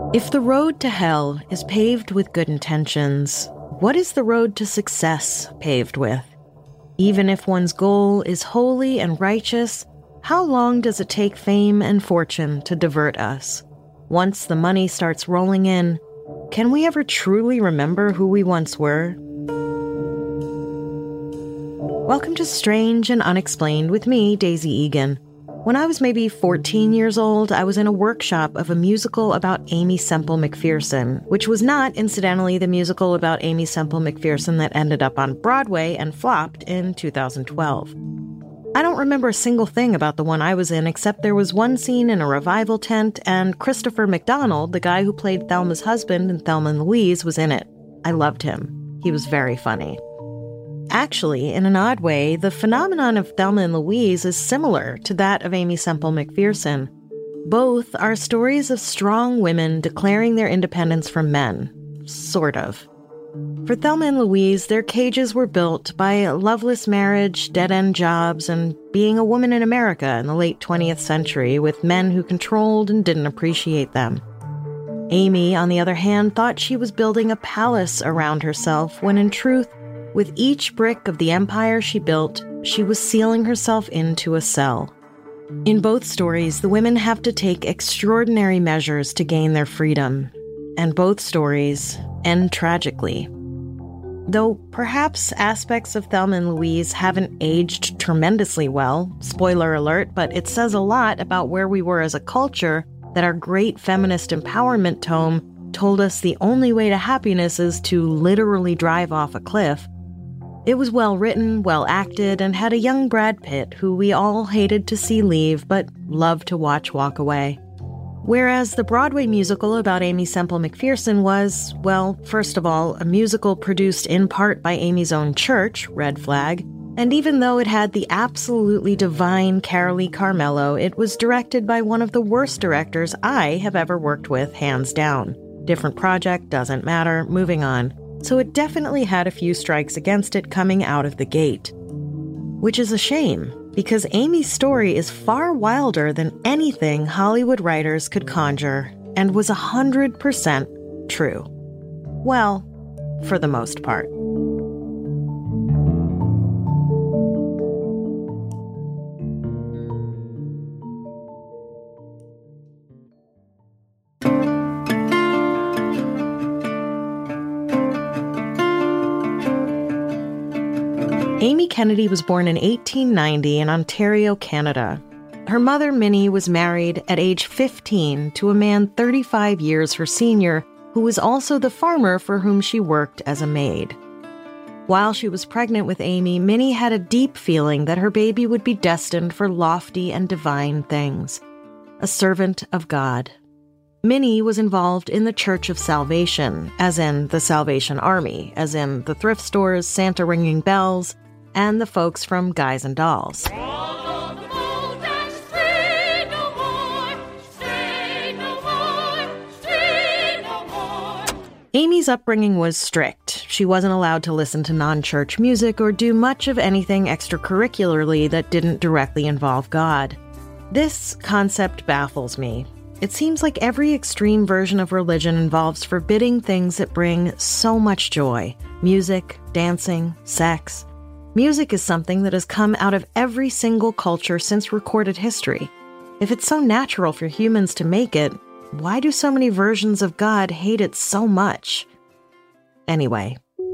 If the road to hell is paved with good intentions, what is the road to success paved with? Even if one's goal is holy and righteous, how long does it take fame and fortune to divert us? Once the money starts rolling in, can we ever truly remember who we once were? Welcome to Strange and Unexplained with me, Daisy Egan. When I was maybe 14 years old, I was in a workshop of a musical about Aimee Semple McPherson, which was not, incidentally, the musical about Aimee Semple McPherson that ended up on Broadway and flopped in 2012. I don't remember a single thing about the one I was in, except there was one scene in a revival tent, and Christopher McDonald, the guy who played Thelma's husband in Thelma and Louise, was in it. I loved him. He was very funny. Actually, in an odd way, the phenomenon of Thelma and Louise is similar to that of Aimee Semple McPherson. Both are stories of strong women declaring their independence from men. Sort of. For Thelma and Louise, their cages were built by loveless marriage, dead-end jobs, and being a woman in America in the late 20th century with men who controlled and didn't appreciate them. Aimee, on the other hand, thought she was building a palace around herself when in truth, with each brick of the empire she built, she was sealing herself into a cell. In both stories, the women have to take extraordinary measures to gain their freedom, and both stories end tragically. Though perhaps aspects of Thelma and Louise haven't aged tremendously well, spoiler alert, but it says a lot about where we were as a culture that our great feminist empowerment tome told us the only way to happiness is to literally drive off a cliff. It was well written, well acted, and had a young Brad Pitt who we all hated to see leave but loved to watch walk away. Whereas the Broadway musical about Aimee Semple McPherson was, well, first of all, a musical produced in part by Aimee's own church, Red Flag, and even though it had the absolutely divine Carolee Carmello, it was directed by one of the worst directors I have ever worked with, hands down. Different project, doesn't matter, moving on. So it definitely had a few strikes against it coming out of the gate. Which is a shame, because Aimee's story is far wilder than anything Hollywood writers could conjure, and was 100% true. Well, for the most part. Aimee Kennedy was born in 1890 in Ontario, Canada. Her mother, Minnie, was married at age 15 to a man 35 years her senior, who was also the farmer for whom she worked as a maid. While she was pregnant with Aimee, Minnie had a deep feeling that her baby would be destined for lofty and divine things. A servant of God. Minnie was involved in the Church of Salvation, as in the Salvation Army, as in the thrift stores, Santa ringing bells, and the folks from Guys and Dolls. Aimee's upbringing was strict. She wasn't allowed to listen to non-church music or do much of anything extracurricularly that didn't directly involve God. This concept baffles me. It seems like every extreme version of religion involves forbidding things that bring so much joy. Music, dancing, sex. Music is something that has come out of every single culture since recorded history. If it's so natural for humans to make it, why do so many versions of God hate it so much? Anyway.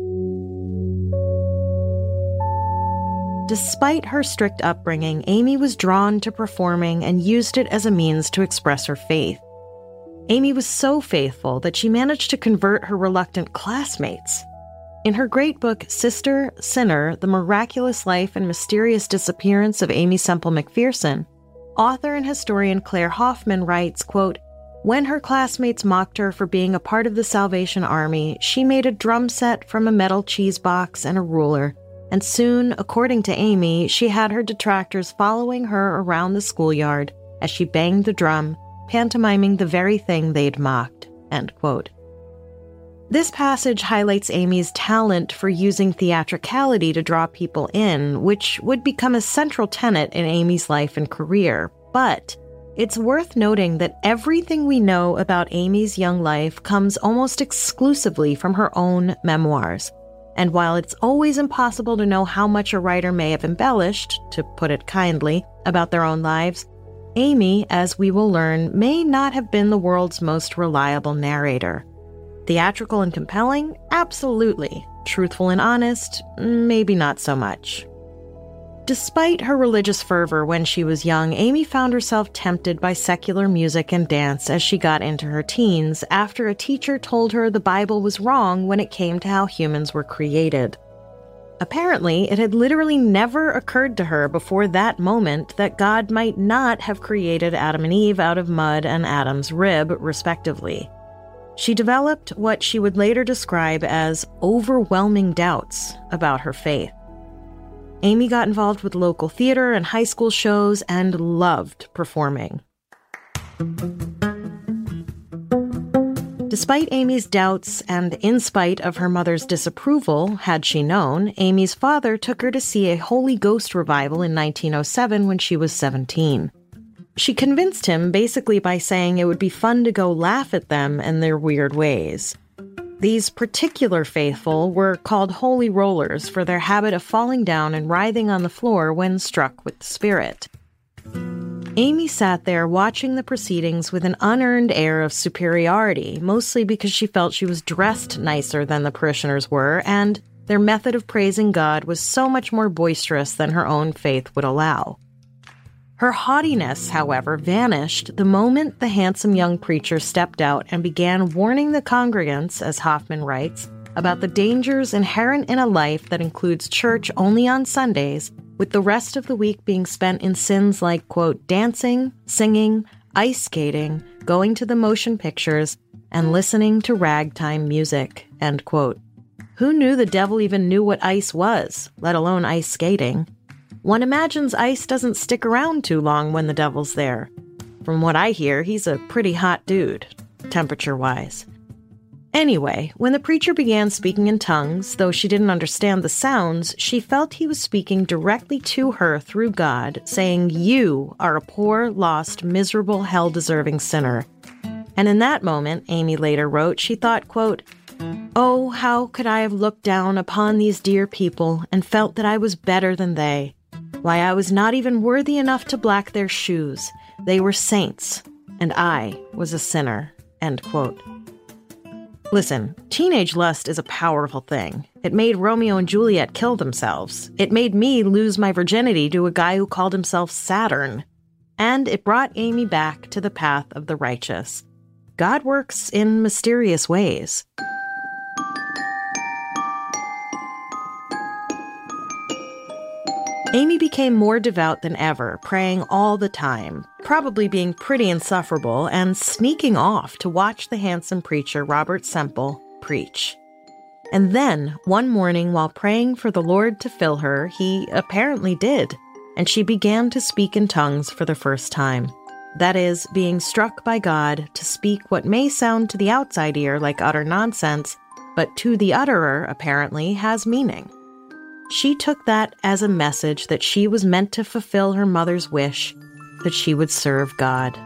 Despite her strict upbringing, Aimee was drawn to performing and used it as a means to express her faith. Aimee was so faithful that she managed to convert her reluctant classmates. In her great book, Sister, Sinner, The Miraculous Life and Mysterious Disappearance of Aimee Semple McPherson, author and historian Claire Hoffman writes, quote, "When her classmates mocked her for being a part of the Salvation Army, she made a drum set from a metal cheese box and a ruler, and soon, according to Aimee, she had her detractors following her around the schoolyard as she banged the drum, pantomiming the very thing they'd mocked." End quote. This passage highlights Aimee's talent for using theatricality to draw people in, which would become a central tenet in Aimee's life and career. But It's worth noting that everything we know about Amy's young life comes almost exclusively from her own memoirs. And while it's always impossible to know how much a writer may have embellished, to put it kindly, about their own lives, Amy, as we will learn, may not have been the world's most reliable narrator. Theatrical and compelling? Absolutely. Truthful and honest? Maybe not so much. Despite her religious fervor when she was young, Amy found herself tempted by secular music and dance as she got into her teens after a teacher told her the Bible was wrong when it came to how humans were created. Apparently, it had literally never occurred to her before that moment that God might not have created Adam and Eve out of mud and Adam's rib, respectively. She developed what she would later describe as overwhelming doubts about her faith. Amy got involved with local theater and high school shows and loved performing. Despite Amy's doubts and in spite of her mother's disapproval, had she known, Amy's father took her to see a Holy Ghost revival in 1907 when she was 17. She convinced him basically by saying it would be fun to go laugh at them and their weird ways. These particular faithful were called holy rollers for their habit of falling down and writhing on the floor when struck with the spirit. Amy sat there watching the proceedings with an unearned air of superiority, mostly because she felt she was dressed nicer than the parishioners were, and their method of praising God was so much more boisterous than her own faith would allow. Her haughtiness, however, vanished the moment the handsome young preacher stepped out and began warning the congregants, as Hoffman writes, about the dangers inherent in a life that includes church only on Sundays, with the rest of the week being spent in sins like, quote, dancing, singing, ice skating, going to the motion pictures, and listening to ragtime music, end quote. Who knew the devil even knew what ice was, let alone ice skating? One imagines ice doesn't stick around too long when the devil's there. From what I hear, he's a pretty hot dude, temperature-wise. Anyway, when the preacher began speaking in tongues, though she didn't understand the sounds, she felt he was speaking directly to her through God, saying, "You are a poor, lost, miserable, hell-deserving sinner." And in that moment, Amy later wrote, she thought, quote, "Oh, how could I have looked down upon these dear people and felt that I was better than they? Why, I was not even worthy enough to black their shoes. They were saints, and I was a sinner," end quote. Listen, teenage lust is a powerful thing. It made Romeo and Juliet kill themselves. It made me lose my virginity to a guy who called himself Saturn. And it brought Amy back to the path of the righteous. God works in mysterious ways. Amy became more devout than ever, praying all the time, probably being pretty insufferable, and sneaking off to watch the handsome preacher Robert Semple preach. And then, one morning while praying for the Lord to fill her, he apparently did, and she began to speak in tongues for the first time. That is, being struck by God to speak what may sound to the outside ear like utter nonsense, but to the utterer, apparently, has meaning. She took that as a message that she was meant to fulfill her mother's wish, that she would serve God.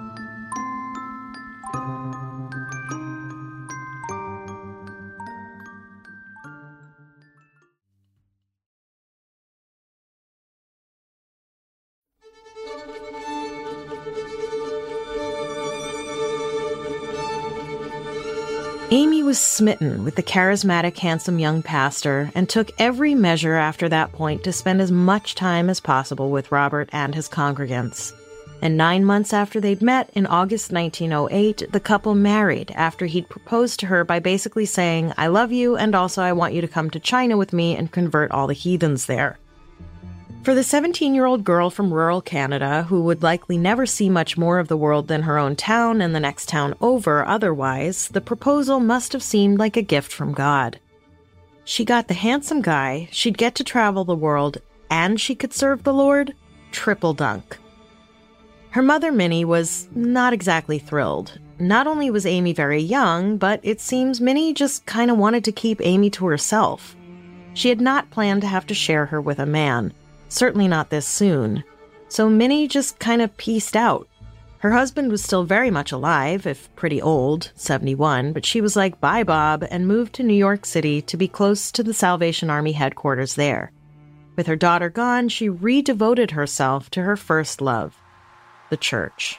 Amy was smitten with the charismatic, handsome young pastor and took every measure after that point to spend as much time as possible with Robert and his congregants. And 9 months after they'd met, in August 1908, the couple married after he'd proposed to her by basically saying, "I love you, and also I want you to come to China with me and convert all the heathens there." For the 17-year-old girl from rural Canada, who would likely never see much more of the world than her own town and the next town over otherwise, the proposal must have seemed like a gift from God. She got the handsome guy, she'd get to travel the world, and she could serve the Lord? Triple dunk. Her mother, Minnie, was not exactly thrilled. Not only was Amy very young, but it seems Minnie just kind of wanted to keep Amy to herself. She had not planned to have to share her with a man. Certainly not this soon. So Minnie just kind of peaced out. Her husband was still very much alive, if pretty old, 71, but she was like, bye, Bob, and moved to New York City to be close to the Salvation Army headquarters there. With her daughter gone, she redevoted herself to her first love, the church.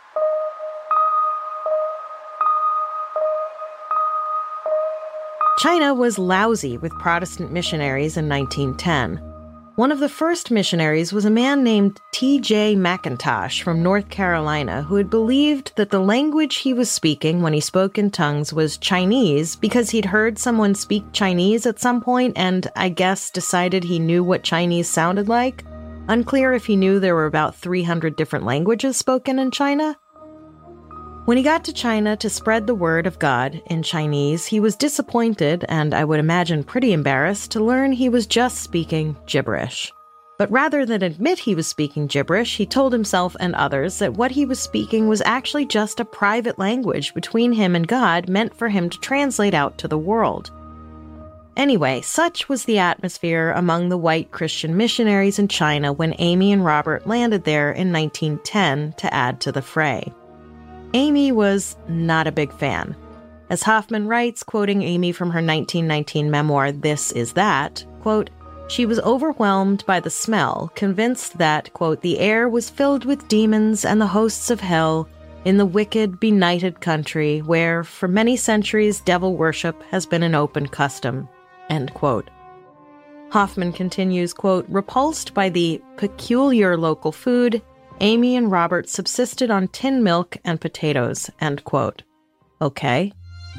China was lousy with Protestant missionaries in 1910. One of the first missionaries was a man named T.J. McIntosh from North Carolina who had believed that the language he was speaking when he spoke in tongues was Chinese because he'd heard someone speak Chinese at some point and, I guess, decided he knew what Chinese sounded like. Unclear if he knew there were about 300 different languages spoken in China. When he got to China to spread the word of God in Chinese, he was disappointed, and I would imagine pretty embarrassed, to learn he was just speaking gibberish. But rather than admit he was speaking gibberish, he told himself and others that what he was speaking was actually just a private language between him and God meant for him to translate out to the world. Anyway, such was the atmosphere among the white Christian missionaries in China when Amy and Robert landed there in 1910 to add to the fray. Amy was not a big fan. As Hoffman writes, quoting Amy from her 1919 memoir, This Is That, quote, she was overwhelmed by the smell, convinced that, quote, the air was filled with demons and the hosts of hell in the wicked, benighted country where, for many centuries, devil worship has been an open custom, end quote. Hoffman continues, quote, repulsed by the peculiar local food, Amy and Robert subsisted on tin milk and potatoes, end quote. Okay.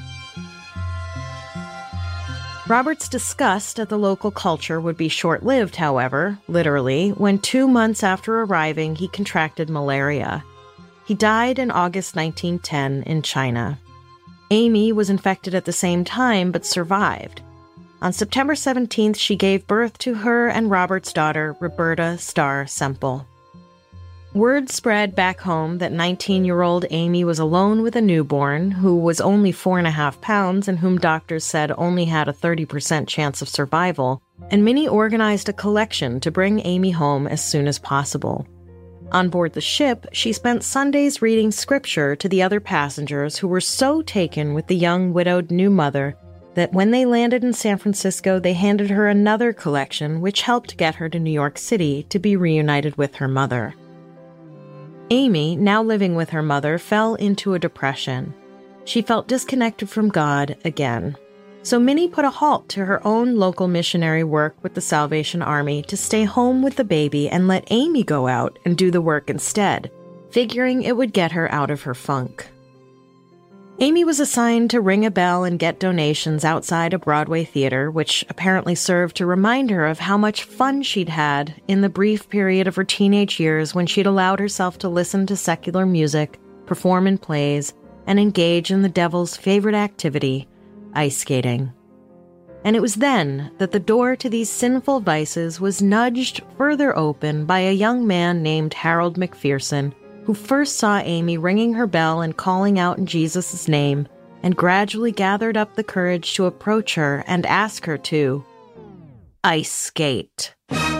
Robert's disgust at the local culture would be short-lived, however, literally, when 2 months after arriving, he contracted malaria. He died in August 1910 in China. Amy was infected at the same time, but survived. On September 17th, she gave birth to her and Robert's daughter, Roberta Starr Semple. Word spread back home that 19-year-old Amy was alone with a newborn who was only 4.5 pounds and whom doctors said only had a 30% chance of survival, and Minnie organized a collection to bring Amy home as soon as possible. On board the ship, she spent Sundays reading scripture to the other passengers who were so taken with the young widowed new mother that when they landed in San Francisco, they handed her another collection which helped get her to New York City to be reunited with her mother. Amy, now living with her mother, fell into a depression. She felt disconnected from God again. So Minnie put a halt to her own local missionary work with the Salvation Army to stay home with the baby and let Amy go out and do the work instead, figuring it would get her out of her funk. Amy was assigned to ring a bell and get donations outside a Broadway theater, which apparently served to remind her of how much fun she'd had in the brief period of her teenage years when she'd allowed herself to listen to secular music, perform in plays, and engage in the devil's favorite activity, ice skating. And it was then that the door to these sinful vices was nudged further open by a young man named Harold McPherson, who first saw Amy ringing her bell and calling out in Jesus' name, and gradually gathered up the courage to approach her and ask her to ice skate.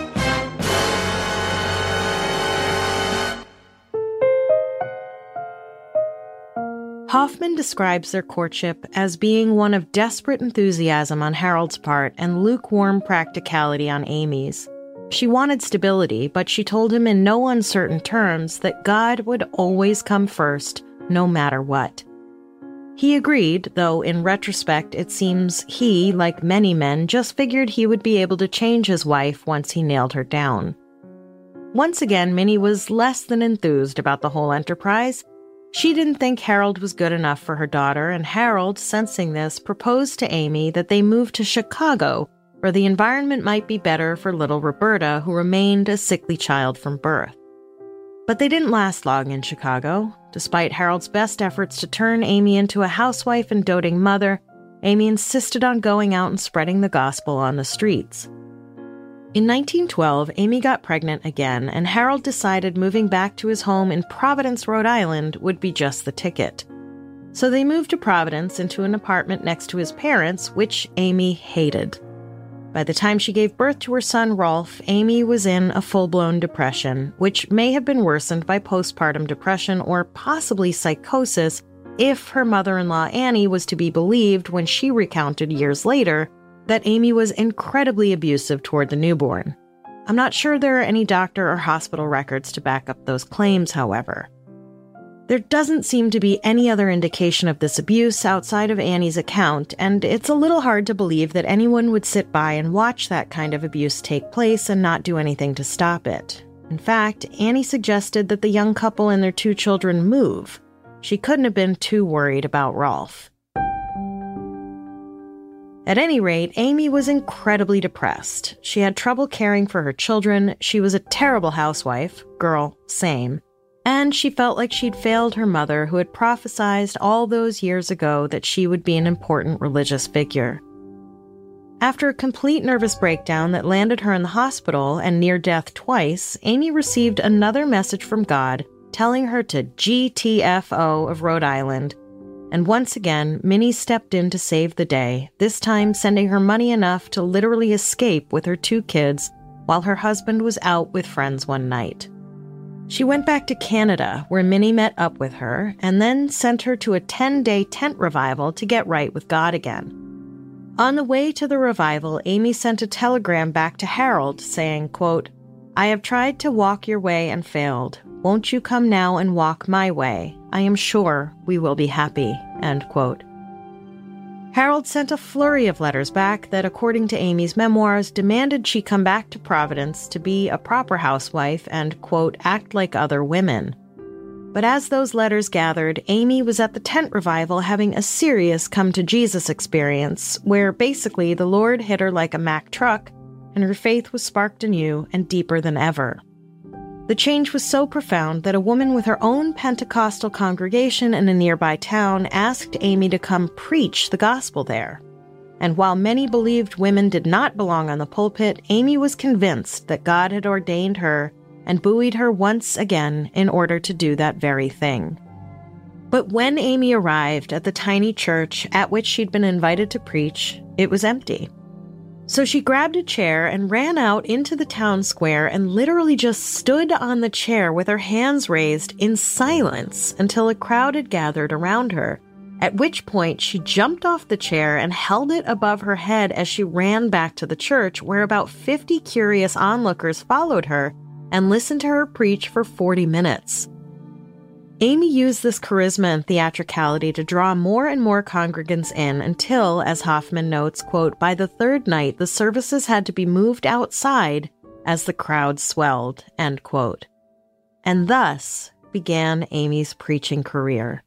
Hoffman describes their courtship as being one of desperate enthusiasm on Harold's part and lukewarm practicality on Amy's. She wanted stability, but she told him in no uncertain terms that God would always come first, no matter what. He agreed, though in retrospect it seems he, like many men, just figured he would be able to change his wife once he nailed her down. Once again, Minnie was less than enthused about the whole enterprise. She didn't think Harold was good enough for her daughter, and Harold, sensing this, proposed to Amy that they move to Chicago, where the environment might be better for little Roberta, who remained a sickly child from birth. But they didn't last long in Chicago. Despite Harold's best efforts to turn Amy into a housewife and doting mother, Amy insisted on going out and spreading the gospel on the streets. In 1912, Amy got pregnant again, and Harold decided moving back to his home in Providence, Rhode Island would be just the ticket. So they moved to Providence into an apartment next to his parents, which Amy hated. By the time she gave birth to her son, Rolf, Amy was in a full-blown depression, which may have been worsened by postpartum depression or possibly psychosis if her mother-in-law Annie was to be believed when she recounted years later that Amy was incredibly abusive toward the newborn. I'm not sure there are any doctor or hospital records to back up those claims, however. There doesn't seem to be any other indication of this abuse outside of Annie's account, and it's a little hard to believe that anyone would sit by and watch that kind of abuse take place and not do anything to stop it. In fact, Annie suggested that the young couple and their 2 children move. She couldn't have been too worried about Rolf. At any rate, Amy was incredibly depressed. She had trouble caring for her children, she was a terrible housewife, girl, same, and she felt like she'd failed her mother, who had prophesied all those years ago that she would be an important religious figure. After a complete nervous breakdown that landed her in the hospital and near death twice, Amy received another message from God telling her to GTFO of Rhode Island. And once again, Minnie stepped in to save the day, this time sending her money enough to literally escape with her 2 kids while her husband was out with friends one night. She went back to Canada, where Minnie met up with her, and then sent her to a 10-day tent revival to get right with God again. On the way to the revival, Amy sent a telegram back to Harold saying, quote, "I have tried to walk your way and failed. Won't you come now and walk my way? I am sure we will be happy," end quote. Harold sent a flurry of letters back that, according to Amy's memoirs, demanded she come back to Providence to be a proper housewife and, quote, act like other women. But as those letters gathered, Amy was at the tent revival having a serious come-to-Jesus experience, where basically the Lord hit her like a Mack truck, and her faith was sparked anew and deeper than ever. The change was so profound that a woman with her own Pentecostal congregation in a nearby town asked Amy to come preach the gospel there. And while many believed women did not belong on the pulpit, Amy was convinced that God had ordained her and buoyed her once again in order to do that very thing. But when Amy arrived at the tiny church at which she'd been invited to preach, it was empty. So she grabbed a chair and ran out into the town square and literally just stood on the chair with her hands raised in silence until a crowd had gathered around her, at which point she jumped off the chair and held it above her head as she ran back to the church, where about 50 curious onlookers followed her and listened to her preach for 40 minutes. Amy used this charisma and theatricality to draw more and more congregants in until, as Hoffman notes, quote, by the 3rd night, the services had to be moved outside as the crowd swelled, end quote. And thus began Amy's preaching career.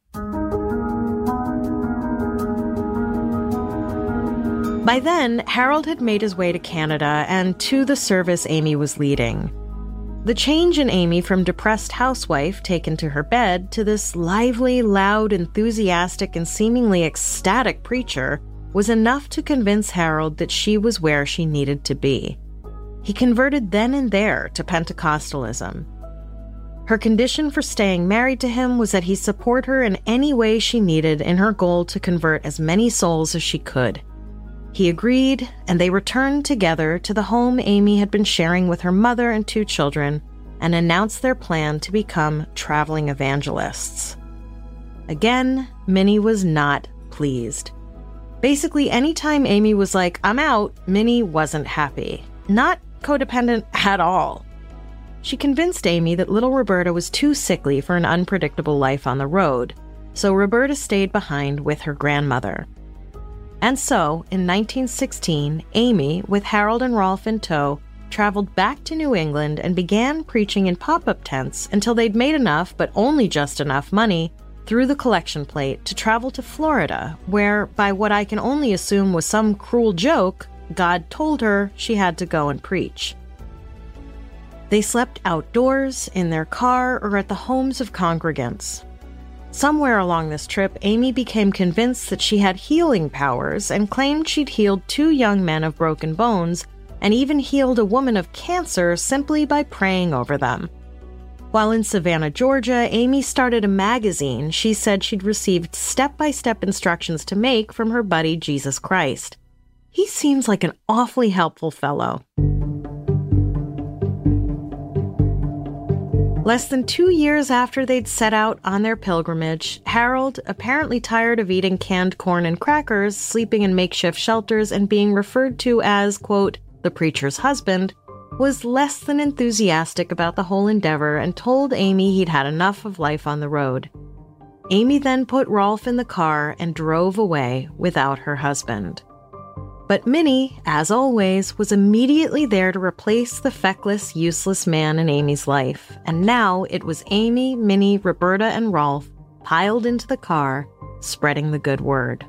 By then, Harold had made his way to Canada and to the service Amy was leading. The change in Amy from depressed housewife taken to her bed to this lively, loud, enthusiastic, and seemingly ecstatic preacher was enough to convince Harold that she was where she needed to be. He converted then and there to Pentecostalism. Her condition for staying married to him was that he support her in any way she needed in her goal to convert as many souls as she could. He agreed, and they returned together to the home Amy had been sharing with her mother and 2 children, and announced their plan to become traveling evangelists. Again, Minnie was not pleased. Basically, anytime Amy was like, "I'm out," Minnie wasn't happy. Not codependent at all. She convinced Amy that little Roberta was too sickly for an unpredictable life on the road, so Roberta stayed behind with her grandmother. And so, in 1916, Amy, with Harold and Rolf in tow, traveled back to New England and began preaching in pop-up tents until they'd made enough, but only just enough money, through the collection plate to travel to Florida, where, by what I can only assume was some cruel joke, God told her she had to go and preach. They slept outdoors, in their car, or at the homes of congregants. Somewhere along this trip, Amy became convinced that she had healing powers and claimed she'd healed 2 young men of broken bones and even healed a woman of cancer simply by praying over them. While in Savannah, Georgia, Amy started a magazine she said she'd received step-by-step instructions to make from her buddy Jesus Christ. He seems like an awfully helpful fellow. Less than 2 years after they'd set out on their pilgrimage, Harold, apparently tired of eating canned corn and crackers, sleeping in makeshift shelters, and being referred to as, quote, the preacher's husband, was less than enthusiastic about the whole endeavor and told Amy he'd had enough of life on the road. Amy then put Rolf in the car and drove away without her husband. But Minnie, as always, was immediately there to replace the feckless, useless man in Amy's life. And now it was Amy, Minnie, Roberta, and Rolf piled into the car, spreading the good word.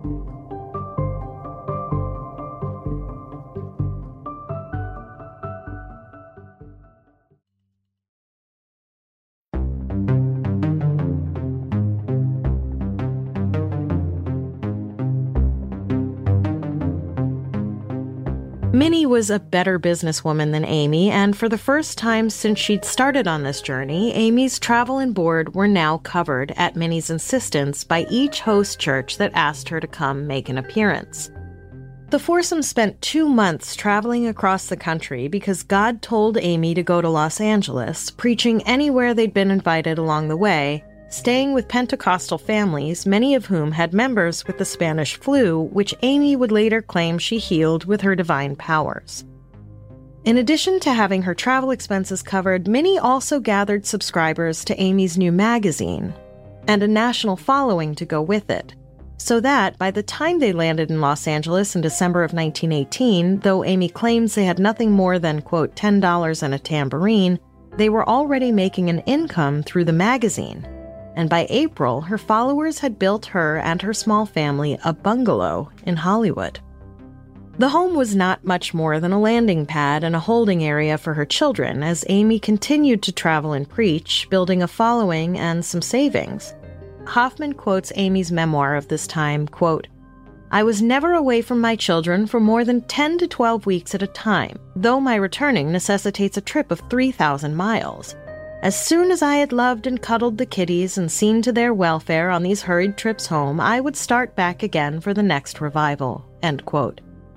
Minnie was a better businesswoman than Amy, and for the first time since she'd started on this journey, Amy's travel and board were now covered at Minnie's insistence by each host church that asked her to come make an appearance. The foursome spent 2 months traveling across the country because God told Amy to go to Los Angeles, preaching anywhere they'd been invited along the way, staying with Pentecostal families, many of whom had members with the Spanish flu, which Amy would later claim she healed with her divine powers. In addition to having her travel expenses covered, Minnie also gathered subscribers to Amy's new magazine, and a national following to go with it, so that by the time they landed in Los Angeles in December of 1918, though Amy claims they had nothing more than, quote, $10 and a tambourine, they were already making an income through the magazine. And by April, her followers had built her and her small family a bungalow in Hollywood. The home was not much more than a landing pad and a holding area for her children as Amy continued to travel and preach, building a following and some savings. Hoffman quotes Amy's memoir of this time, quote, I was never away from my children for more than 10 to 12 weeks at a time, though my returning necessitates a trip of 3,000 miles. As soon as I had loved and cuddled the kiddies and seen to their welfare on these hurried trips home, I would start back again for the next revival, end quote.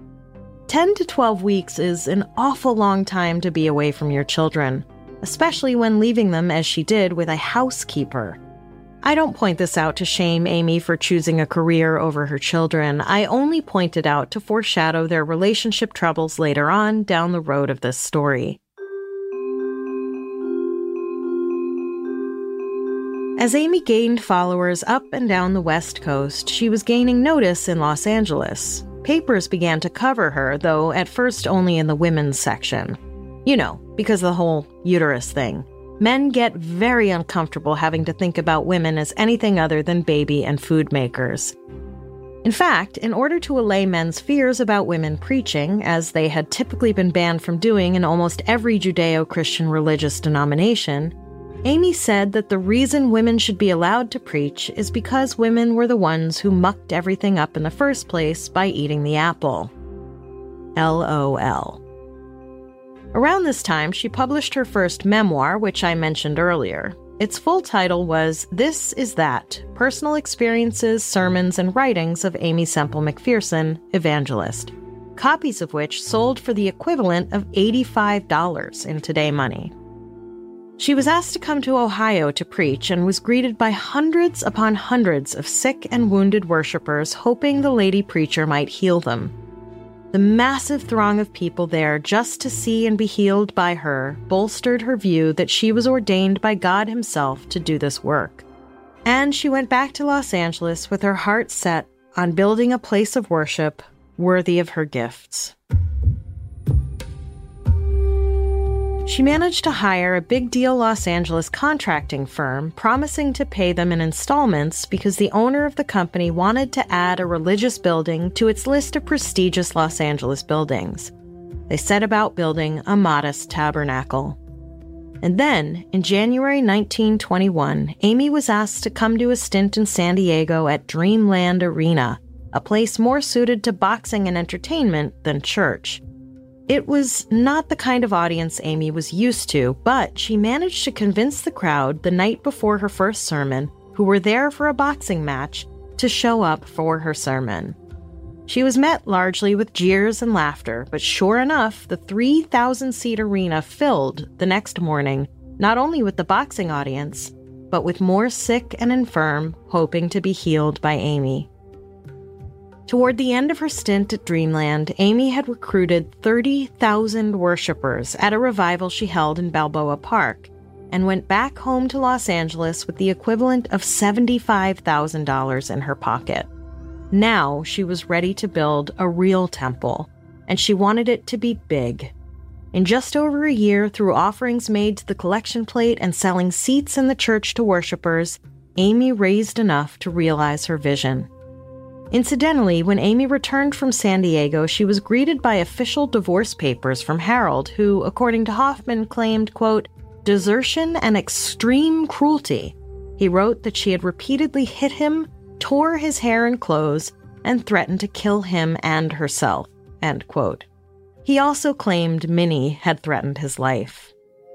10 to 12 weeks is an awful long time to be away from your children, especially when leaving them as she did with a housekeeper. I don't point this out to shame Amy for choosing a career over her children. I only point it out to foreshadow their relationship troubles later on down the road of this story. As Amy gained followers up and down the West Coast, she was gaining notice in Los Angeles. Papers began to cover her, though at first only in the women's section. You know, because of the whole uterus thing. Men get very uncomfortable having to think about women as anything other than baby and food makers. In fact, in order to allay men's fears about women preaching, as they had typically been banned from doing in almost every Judeo-Christian religious denomination, Amy said that the reason women should be allowed to preach is because women were the ones who mucked everything up in the first place by eating the apple. LOL. Around this time, she published her first memoir, which I mentioned earlier. Its full title was This Is That: Personal Experiences, Sermons, and Writings of Aimee Semple McPherson, Evangelist, copies of which sold for the equivalent of $85 in today money. She was asked to come to Ohio to preach and was greeted by hundreds upon hundreds of sick and wounded worshipers hoping the lady preacher might heal them. The massive throng of people there just to see and be healed by her bolstered her view that she was ordained by God himself to do this work. And she went back to Los Angeles with her heart set on building a place of worship worthy of her gifts. She managed to hire a big-deal Los Angeles contracting firm, promising to pay them in installments because the owner of the company wanted to add a religious building to its list of prestigious Los Angeles buildings. They set about building a modest tabernacle. And then, in January 1921, Amy was asked to come to a stint in San Diego at Dreamland Arena, a place more suited to boxing and entertainment than church. It was not the kind of audience Amy was used to, but she managed to convince the crowd the night before her first sermon, who were there for a boxing match, to show up for her sermon. She was met largely with jeers and laughter, but sure enough, the 3,000-seat arena filled the next morning, not only with the boxing audience, but with more sick and infirm hoping to be healed by Amy. Toward the end of her stint at Dreamland, Amy had recruited 30,000 worshipers at a revival she held in Balboa Park, and went back home to Los Angeles with the equivalent of $75,000 in her pocket. Now she was ready to build a real temple, and she wanted it to be big. In just over a year, through offerings made to the collection plate and selling seats in the church to worshipers, Amy raised enough to realize her vision. Incidentally, when Amy returned from San Diego, she was greeted by official divorce papers from Harold, who, according to Hoffman, claimed, quote, desertion and extreme cruelty. He wrote that she had repeatedly hit him, tore his hair and clothes, and threatened to kill him and herself, end quote. He also claimed Minnie had threatened his life.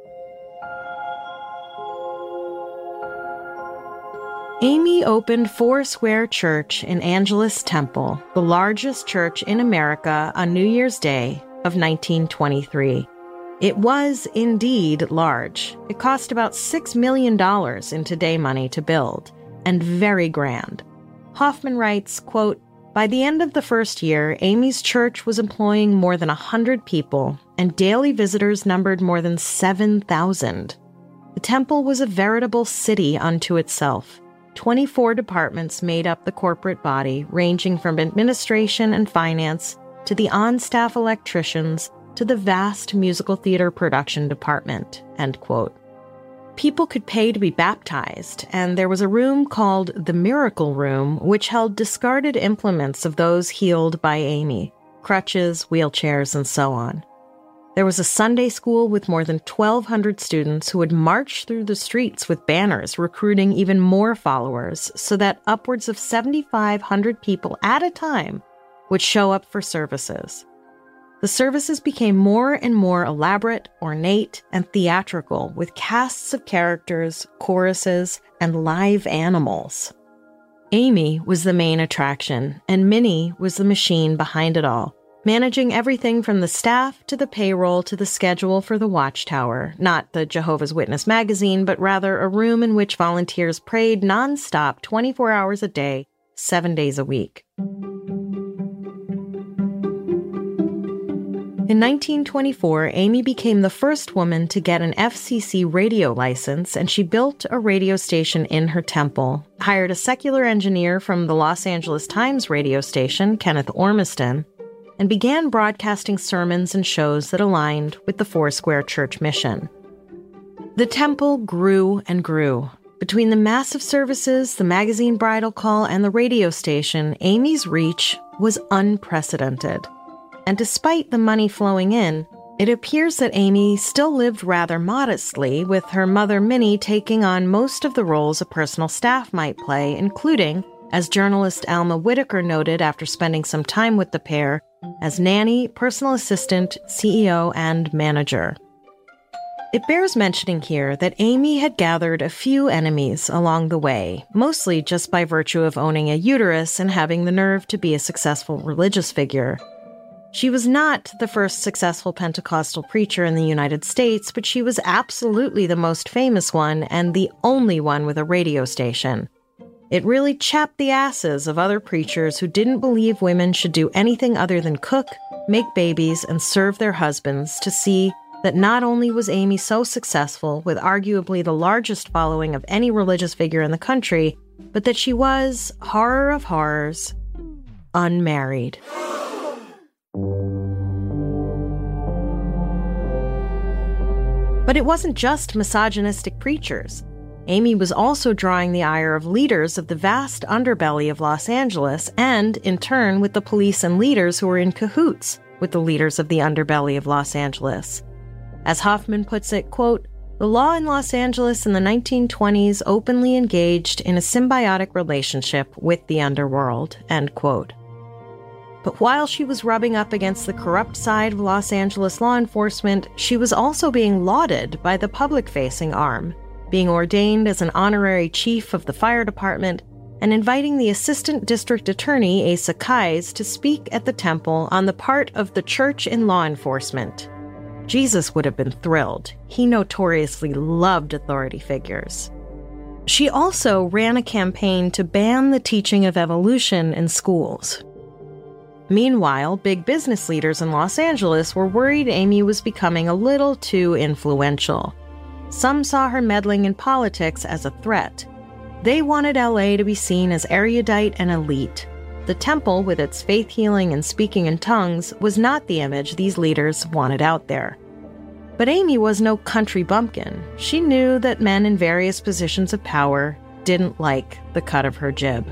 Amy opened Foursquare Church in Angelus Temple, the largest church in America, on New Year's Day of 1923. It was indeed large. It cost about $6 million in today money to build, and very grand. Hoffman writes, quote, by the end of the first year, Amy's church was employing more than 100 people, and daily visitors numbered more than 7,000. The temple was a veritable city unto itself. 24 departments made up the corporate body, ranging from administration and finance to the on-staff electricians to the vast musical theater production department, end quote. People could pay to be baptized, and there was a room called the Miracle Room, which held discarded implements of those healed by Amy, crutches, wheelchairs, and so on. There was a Sunday school with more than 1,200 students who would march through the streets with banners recruiting even more followers, so that upwards of 7,500 people at a time would show up for services. The services became more and more elaborate, ornate, and theatrical, with casts of characters, choruses, and live animals. Amy was the main attraction, and Minnie was the machine behind it all, managing everything from the staff to the payroll to the schedule for the Watchtower, not the Jehovah's Witness magazine, but rather a room in which volunteers prayed nonstop 24 hours a day, 7 days a week. In 1924, Amy became the first woman to get an FCC radio license, and she built a radio station in her temple, hired a secular engineer from the Los Angeles Times radio station, Kenneth Ormiston, and began broadcasting sermons and shows that aligned with the Foursquare Church mission. The temple grew and grew. Between the massive services, the magazine bridal call, and the radio station, Amy's reach was unprecedented. And despite the money flowing in, it appears that Amy still lived rather modestly, with her mother Minnie taking on most of the roles a personal staff might play, including, as journalist Alma Whitaker noted after spending some time with the pair, as nanny, personal assistant, CEO, and manager. It bears mentioning here that Amy had gathered a few enemies along the way, mostly just by virtue of owning a uterus and having the nerve to be a successful religious figure. She was not the first successful Pentecostal preacher in the United States, but she was absolutely the most famous one and the only one with a radio station. It really chapped the asses of other preachers who didn't believe women should do anything other than cook, make babies, and serve their husbands to see that not only was Amy so successful, with arguably the largest following of any religious figure in the country, but that she was, horror of horrors, unmarried. But it wasn't just misogynistic preachers. Amy was also drawing the ire of leaders of the vast underbelly of Los Angeles, and, in turn, with the police and leaders who were in cahoots with the leaders of the underbelly of Los Angeles. As Hoffman puts it, quote, the law in Los Angeles in the 1920s openly engaged in a symbiotic relationship with the underworld, end quote. But while she was rubbing up against the corrupt side of Los Angeles law enforcement, she was also being lauded by the public-facing arm, being ordained as an honorary chief of the fire department, and inviting the assistant district attorney, Asa Kais, to speak at the temple on the part of the church and law enforcement. Jesus would have been thrilled. He notoriously loved authority figures. She also ran a campaign to ban the teaching of evolution in schools. Meanwhile, big business leaders in Los Angeles were worried Amy was becoming a little too influential. Some saw her meddling in politics as a threat. They wanted LA to be seen as erudite and elite. The temple, with its faith healing and speaking in tongues, was not the image these leaders wanted out there. But Amy was no country bumpkin. She knew that men in various positions of power didn't like the cut of her jib.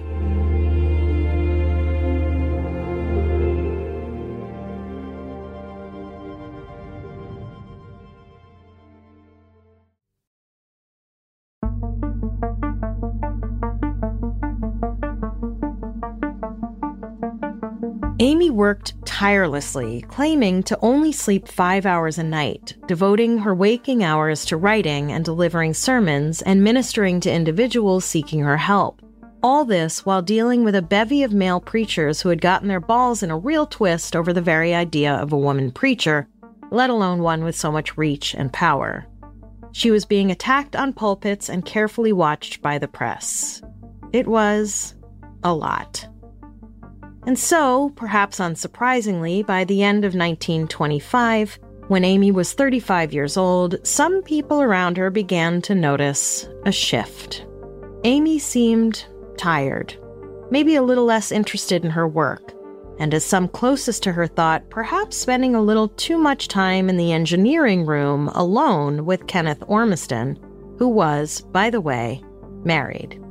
Amy worked tirelessly, claiming to only sleep 5 hours a night, devoting her waking hours to writing and delivering sermons and ministering to individuals seeking her help. All this while dealing with a bevy of male preachers who had gotten their balls in a real twist over the very idea of a woman preacher, let alone one with so much reach and power. She was being attacked on pulpits and carefully watched by the press. It was a lot. And so, perhaps unsurprisingly, by the end of 1925, when Amy was 35 years old, some people around her began to notice a shift. Amy seemed tired, maybe a little less interested in her work, and as some closest to her thought, perhaps spending a little too much time in the engineering room alone with Kenneth Ormiston, who was, by the way, married.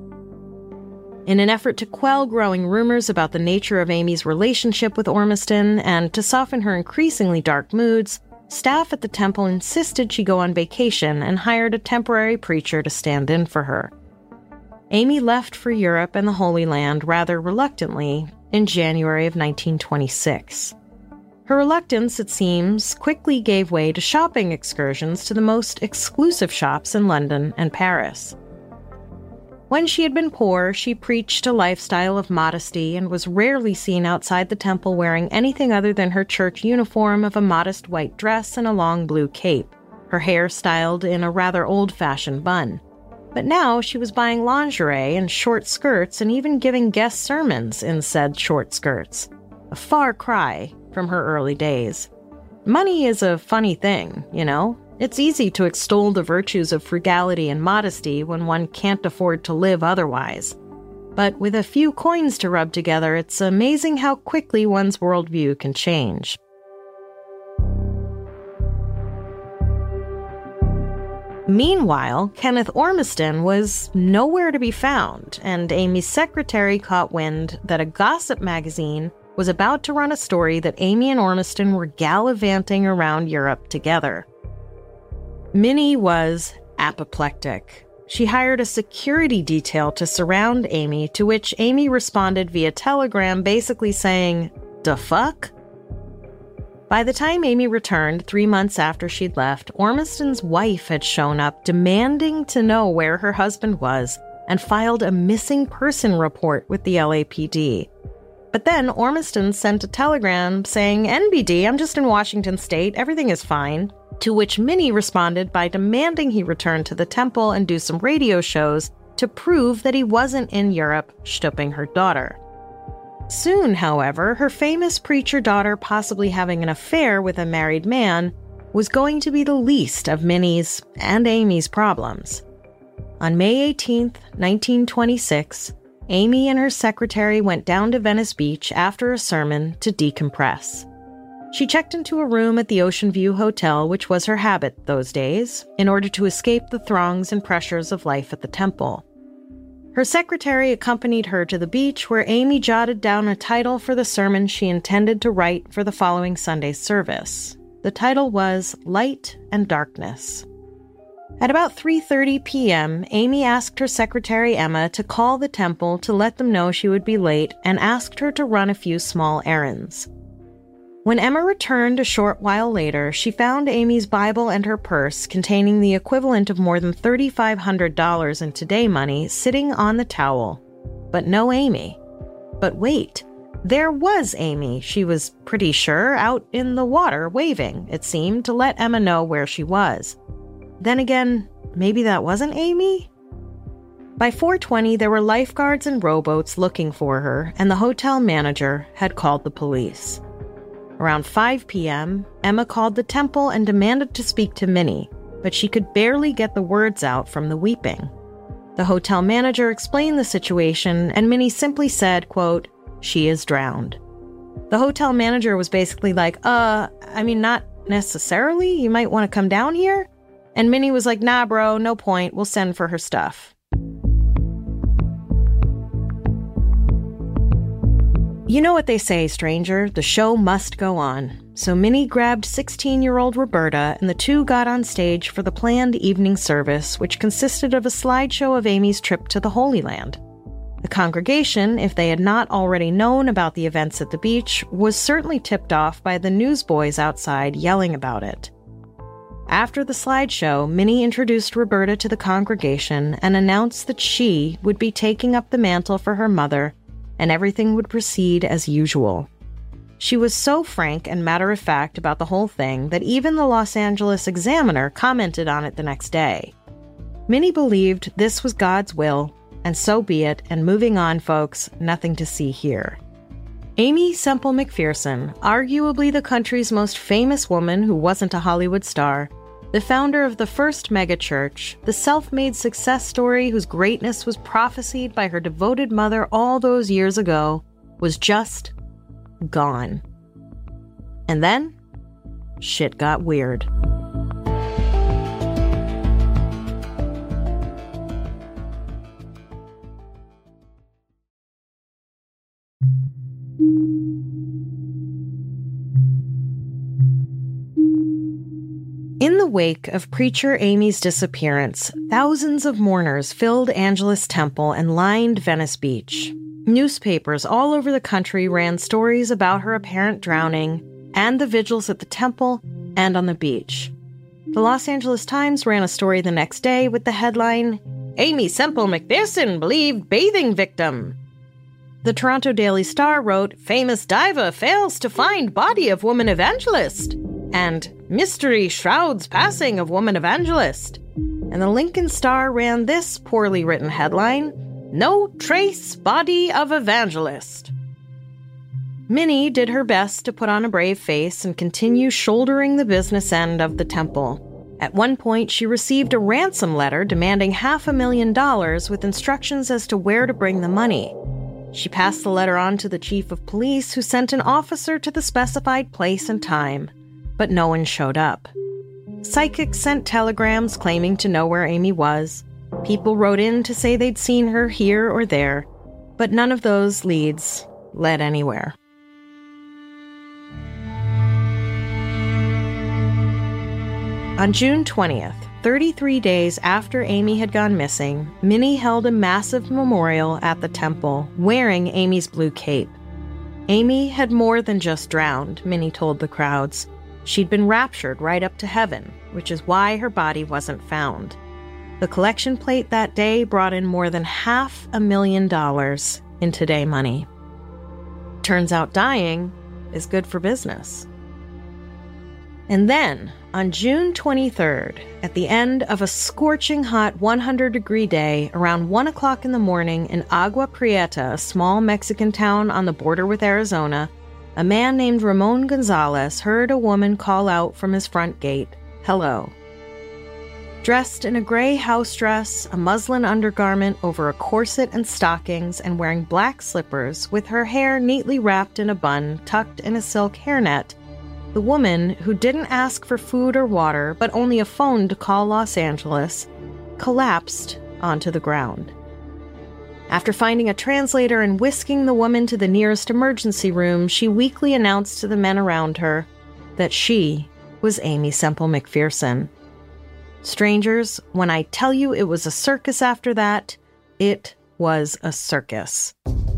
In an effort to quell growing rumors about the nature of Amy's relationship with Ormiston and to soften her increasingly dark moods, staff at the temple insisted she go on vacation and hired a temporary preacher to stand in for her. Amy left for Europe and the Holy Land rather reluctantly in January of 1926. Her reluctance, it seems, quickly gave way to shopping excursions to the most exclusive shops in London and Paris. When she had been poor, she preached a lifestyle of modesty and was rarely seen outside the temple wearing anything other than her church uniform of a modest white dress and a long blue cape, her hair styled in a rather old-fashioned bun. But now she was buying lingerie and short skirts and even giving guest sermons in said short skirts. A far cry from her early days. Money is a funny thing, you know? It's easy to extol the virtues of frugality and modesty when one can't afford to live otherwise. But with a few coins to rub together, it's amazing how quickly one's worldview can change. Meanwhile, Kenneth Ormiston was nowhere to be found, and Amy's secretary caught wind that a gossip magazine was about to run a story that Amy and Ormiston were gallivanting around Europe together. Minnie was apoplectic. She hired a security detail to surround Amy, to which Amy responded via telegram basically saying, "Da fuck?" By the time Amy returned 3 months after she'd left, Ormiston's wife had shown up demanding to know where her husband was and filed a missing person report with the LAPD. But then Ormiston sent a telegram saying, "NBD, I'm just in Washington State, everything is fine." To which Minnie responded by demanding he return to the temple and do some radio shows to prove that he wasn't in Europe stooping her daughter. Soon, however, her famous preacher daughter possibly having an affair with a married man was going to be the least of Minnie's and Amy's problems. On May 18th, 1926, Amy and her secretary went down to Venice Beach after a sermon to decompress. She checked into a room at the Ocean View Hotel, which was her habit those days, in order to escape the throngs and pressures of life at the temple. Her secretary accompanied her to the beach, where Amy jotted down a title for the sermon she intended to write for the following Sunday's service. The title was Light and Darkness. At about 3:30 p.m., Amy asked her secretary Emma to call the temple to let them know she would be late and asked her to run a few small errands. When Emma returned a short while later, she found Amy's Bible and her purse, containing the equivalent of more than $3,500 in today money, sitting on the towel. but no Amy. But wait, there was Amy. She was pretty sure out in the water waving, it seemed, to let Emma know where she was. Then again, maybe that wasn't Amy? By 4:20, there were lifeguards and rowboats looking for her, and the hotel manager had called the police. Around 5 p.m., Emma called the temple and demanded to speak to Minnie, but she could barely get the words out from the weeping. The hotel manager explained the situation, and Minnie simply said, quote, "She is drowned." The hotel manager was basically like, not necessarily. You might want to come down here? And Minnie was like, "Nah, bro, no point. We'll send for her stuff." You know what they say, stranger, the show must go on. So Minnie grabbed 16-year-old Roberta and the two got on stage for the planned evening service, which consisted of a slideshow of Amy's trip to the Holy Land. The congregation, if they had not already known about the events at the beach, was certainly tipped off by the newsboys outside yelling about it. After the slideshow, Minnie introduced Roberta to the congregation and announced that she would be taking up the mantle for her mother, and everything would proceed as usual. She was so frank and matter-of-fact about the whole thing that even the Los Angeles Examiner commented on it the next day. Minnie believed this was God's will, and so be it, and moving on, folks, nothing to see here. Aimee Semple McPherson, arguably the country's most famous woman who wasn't a Hollywood star, the founder of the first megachurch, the self-made success story whose greatness was prophesied by her devoted mother all those years ago, was just gone. And then, shit got weird. In the wake of preacher Amy's disappearance, thousands of mourners filled Angelus Temple and lined Venice Beach. Newspapers all over the country ran stories about her apparent drowning and the vigils at the temple and on the beach. The Los Angeles Times ran a story the next day with the headline, "Aimee Semple McPherson believed bathing victim." The Toronto Daily Star wrote, "Famous diver fails to find body of woman evangelist," and "Mystery shrouds passing of woman evangelist." And the Lincoln Star ran this poorly written headline, "No trace body of evangelist." Minnie did her best to put on a brave face and continue shouldering the business end of the temple. At one point, she received a ransom letter demanding $500,000 with instructions as to where to bring the money. She passed the letter on to the chief of police, who sent an officer to the specified place and time, but no one showed up. Psychics sent telegrams claiming to know where Amy was. People wrote in to say they'd seen her here or there, but none of those leads led anywhere. On June 20th, 33 days after Amy had gone missing, Minnie held a massive memorial at the temple, wearing Amy's blue cape. Amy had more than just drowned, Minnie told the crowds. She'd been raptured right up to heaven, which is why her body wasn't found. The collection plate that day brought in more than $500,000 in today money. Turns out dying is good for business. And then, on June 23rd, at the end of a scorching hot 100-degree day, around 1 o'clock in the morning in Agua Prieta, a small Mexican town on the border with Arizona, a man named Ramon Gonzalez heard a woman call out from his front gate, "Hello." Dressed in a gray house dress, a muslin undergarment over a corset and stockings, and wearing black slippers, with her hair neatly wrapped in a bun tucked in a silk hairnet, the woman, who didn't ask for food or water, but only a phone to call Los Angeles, collapsed onto the ground. After finding a translator and whisking the woman to the nearest emergency room, she weakly announced to the men around her that she was Aimee Semple McPherson. Strangers, when I tell you it was a circus after that, it was a circus.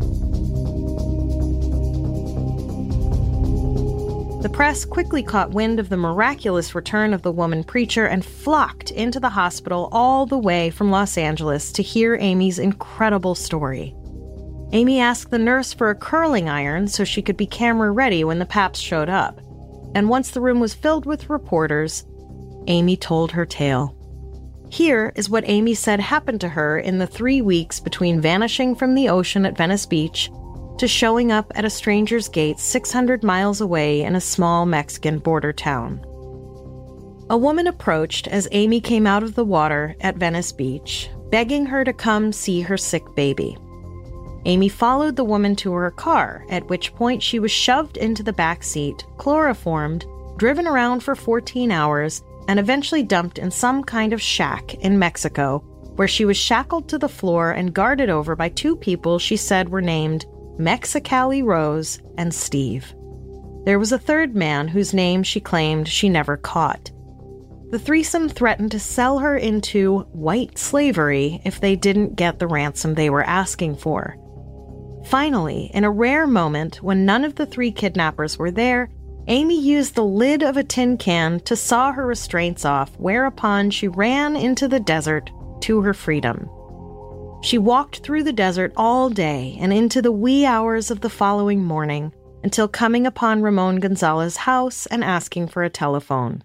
The press quickly caught wind of the miraculous return of the woman preacher and flocked into the hospital all the way from Los Angeles to hear Amy's incredible story. Amy asked the nurse for a curling iron so she could be camera ready when the Paps showed up. And once the room was filled with reporters, Amy told her tale. Here is what Amy said happened to her in the 3 weeks between vanishing from the ocean at Venice Beach to showing up at a stranger's gate 600 miles away in a small Mexican border town. A woman approached as Amy came out of the water at Venice Beach, begging her to come see her sick baby. Amy followed the woman to her car, at which point she was shoved into the back seat, chloroformed, driven around for 14 hours, and eventually dumped in some kind of shack in Mexico, where she was shackled to the floor and guarded over by 2 people she said were named Mexicali Rose and Steve. There was a third man whose name she claimed she never caught. The threesome threatened to sell her into white slavery if they didn't get the ransom they were asking for. Finally, in a rare moment when none of the 3 kidnappers were there, Amy used the lid of a tin can to saw her restraints off, whereupon she ran into the desert to her freedom. She walked through the desert all day and into the wee hours of the following morning until coming upon Ramon Gonzalez's house and asking for a telephone.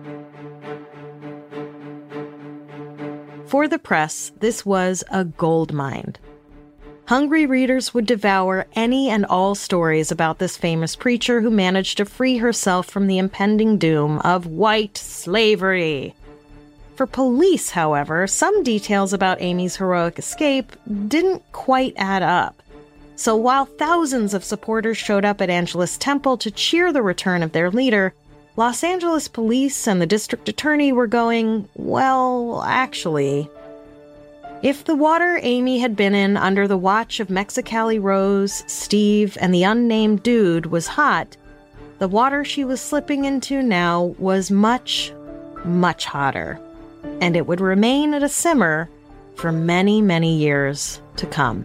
For the press, this was a goldmine. Hungry readers would devour any and all stories about this famous preacher who managed to free herself from the impending doom of white slavery. For police, however, some details about Amy's heroic escape didn't quite add up. So while thousands of supporters showed up at Angelus Temple to cheer the return of their leader, Los Angeles police and the district attorney were going, well, actually... If the water Amy had been in under the watch of Mexicali Rose, Steve, and the unnamed dude was hot, the water she was slipping into now was much, much hotter. And it would remain at a simmer for many, many years to come.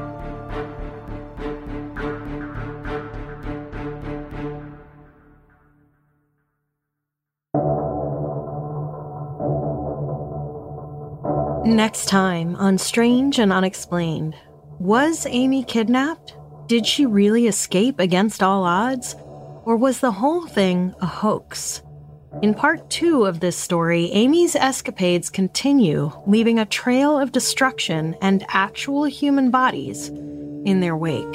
Next time on Strange and Unexplained, was Amy kidnapped? Did she really escape against all odds? Or was the whole thing a hoax? In part 2 of this story, Amy's escapades continue, leaving a trail of destruction and actual human bodies in their wake.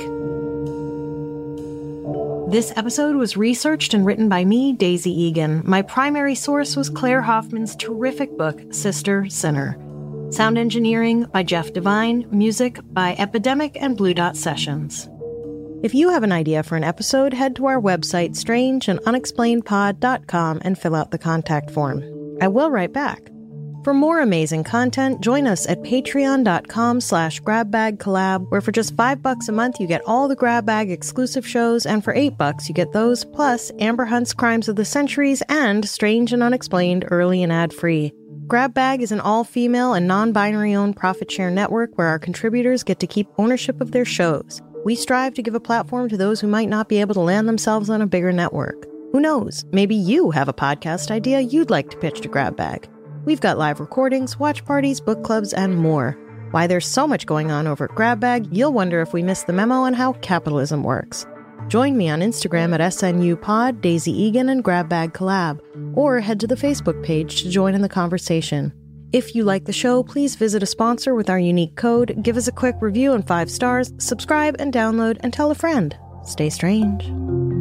This episode was researched and written by me, Daisy Egan. My primary source was Claire Hoffman's terrific book, Sister Sinner. Sound engineering by Jeff Devine, music by Epidemic and Blue Dot Sessions. If you have an idea for an episode, head to our website, strangeandunexplainedpod.com, and fill out the contact form. I will write back. For more amazing content, join us at patreon.com/grabbagcollab, where for just $5 a month, you get all the Grab Bag exclusive shows, and for $8, you get those, plus Amber Hunt's Crimes of the Centuries and Strange and Unexplained early and ad-free. Grab Bag is an all-female and non-binary-owned profit-share network where our contributors get to keep ownership of their shows. We strive to give a platform to those who might not be able to land themselves on a bigger network. Who knows? Maybe you have a podcast idea you'd like to pitch to Grab Bag. We've got live recordings, watch parties, book clubs, and more. Why there's so much going on over at Grab Bag, you'll wonder if we missed the memo on how capitalism works. Join me on Instagram at SNUPod, Daisy Egan, and Grab Bag Collab, or head to the Facebook page to join in the conversation. If you like the show, please visit a sponsor with our unique code, give us a quick review and 5 stars, subscribe and download, and tell a friend. Stay strange.